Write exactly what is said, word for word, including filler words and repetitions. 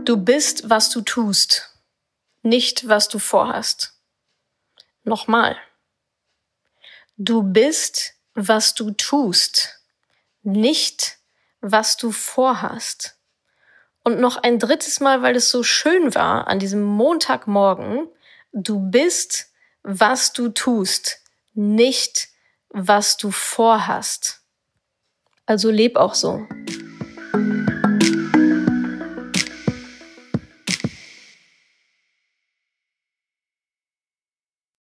Du bist, was du tust, nicht was du vorhast. Nochmal. Du bist, was du tust, nicht was du vorhast. Und noch ein drittes Mal, weil es so schön war an diesem Montagmorgen. Du bist, was du tust, nicht was du vorhast. Also leb auch so.